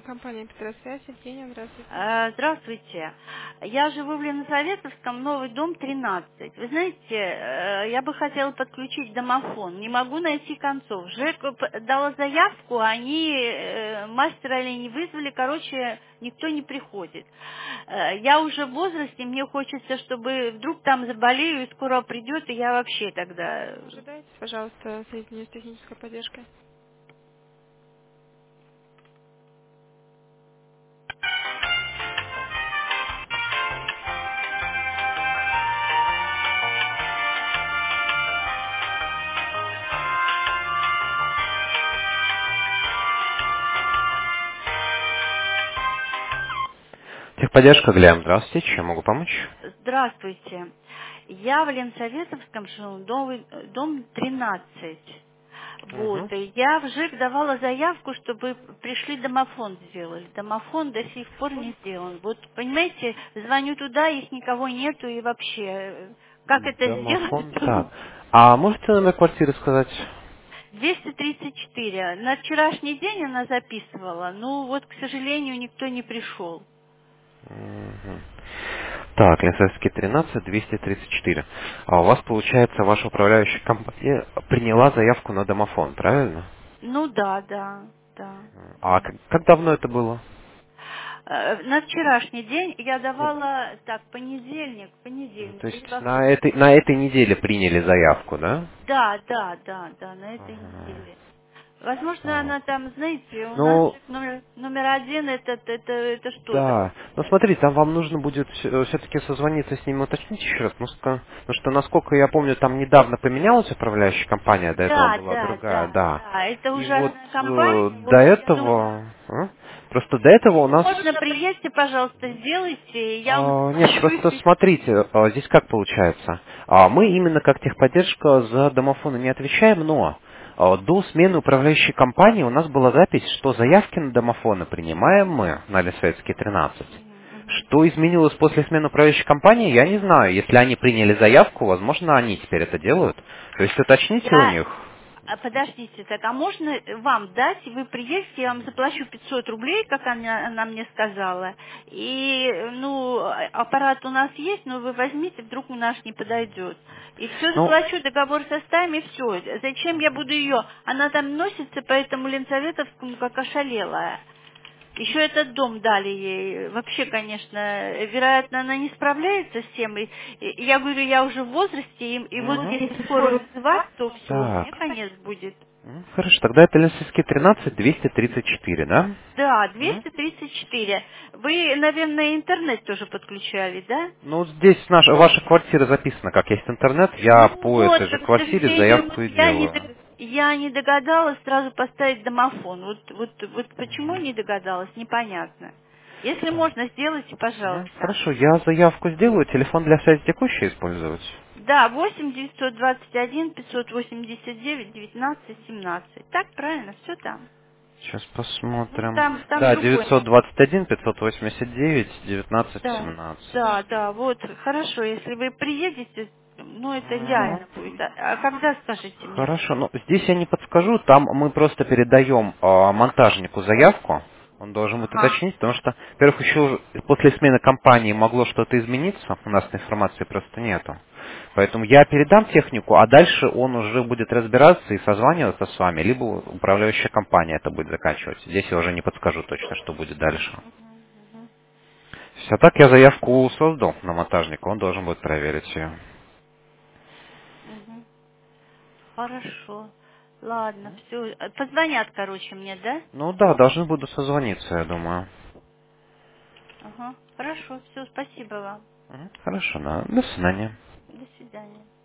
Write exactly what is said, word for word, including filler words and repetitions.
Компания Петросвязь, Евгения, здравствуйте. Э, Здравствуйте. Я живу в Ленсоветовском, новый дом тринадцать. Вы знаете, э, я бы хотела подключить домофон. Не могу найти концов. ЖЭК п- дала заявку, а они э, мастера или не вызвали, короче, никто не приходит. Э, Я уже в возрасте, мне хочется, чтобы вдруг там заболею и скоро придет, и я вообще тогда... Ожидайте, пожалуйста, соединение с технической поддержкой. Техподдержка, Глям, здравствуйте, чем могу помочь? Здравствуйте. Я в Ленсоветовском живу, новый э, дом тринадцать. Вот, Угу. и я в ЖЭК давала заявку, чтобы пришли домофон сделали. Домофон до сих пор не сделан. Вот, понимаете, звоню туда, их никого нету, и вообще, э, как это Домофон, сделать? так. А можете номер квартиры сказать? двести тридцать четыре. На вчерашний день она записывала, ну вот, к сожалению, никто не пришел. Мгм. Так, Ленсовский тринадцать, двести тридцать четыре. А у вас, получается, ваша управляющая компания приняла заявку на домофон, правильно? Ну да, да, да. А как, как давно это было? Э, На вчерашний день я Ну, давала, так, понедельник, м, понедельник. то или есть во- на этой, на этой неделе приняли заявку, да? Да, да, да, да, на этой Ага. неделе. Возможно, Так. она там, знаете, у нас Ну, номер, номер один, это, это, это, это что? Это... да. Ну, смотрите, там вам нужно будет все-таки созвониться с ними, уточнить еще раз, потому что, потому что, насколько я помню, там недавно поменялась управляющая компания, до этого Да, была да, другая, да, да. да, это И уже вот одна э, компания, до вот я думаю, этого, а? просто до этого у если нас, можно, приедьте, пожалуйста, сделайте, я вам а, нет, заплачу. просто смотрите, а, здесь как получается. А, мы именно как техподдержка за домофоны не отвечаем, но а, до смены управляющей компании у нас была запись, что заявки на домофоны принимаем мы на Лисоветский тринадцать. Мгм, мгм. Что изменилось после смены управляющей компании, я не знаю. Если они приняли заявку, возможно, они теперь это делают. То есть уточните у Я, них. а, подождите, так, а можно вам дать, вы приедете, я вам заплачу пятьсот рублей, как она, она мне сказала, и, ну, а- аппарат у нас есть, но вы возьмите, вдруг у нас не подойдет. И все Ну, заплачу, договор составим, и все. Зачем я буду ее? Она там носится по этому Ленсоветовскому, как ошалелая. Еще этот дом дали ей. Вообще, конечно, вероятно, она не справляется с тем. И, и я говорю, я уже в возрасте, и, и вот мгм. если скоро вызывать, то все, Так. мне конец будет. М, Хорошо, тогда это Ленсовский тринадцать, двести тридцать четыре, да? Да, М? двести тридцать четыре. Вы, наверное, интернет тоже подключали, да? Ну, вот здесь наша, ваша квартира записана, как есть интернет. Я Ну по вот, этой же к квартире сожалению, вот заявку и я не, делаю. дог- я не догадалась сразу поставить домофон. Вот, вот, вот почему не догадалась, непонятно. Если Так. можно, сделайте, М, пожалуйста. Хорошо, я заявку сделаю. Телефон для связи текущий использовать? Да, восемь девятьсот двадцать один пятьсот восемьдесят девять девятнадцать семнадцать. Так, правильно, все там. Сейчас Ну, посмотрим. там, там Да, другой девятьсот номер. двадцать один пятьсот восемьдесят девять девятнадцать Да, семнадцать. да, да, вот, хорошо, если вы приедете, ну, это Мгм. идеально будет. А, а когда скажите мне? Хорошо, ну здесь я не подскажу, там мы просто передаем а, монтажнику заявку, он должен будет Ага. уточнить, потому что, во-первых, еще после смены компании могло что-то измениться, у нас информации просто нету. Поэтому я передам технику, а дальше он уже будет разбираться и созваниваться с вами, либо управляющая компания это будет заканчивать. Здесь я уже не подскажу точно, что будет дальше. Мгм, мгм, А так я заявку создал на монтажника, он должен будет проверить ее. мгм. Хорошо. Ладно, все. Позвонят, короче, мне, да? Ну да, должны будут созвониться, я думаю. Ага. Хорошо, все, спасибо вам. Мгм. Хорошо, да. До свидания. До свидания.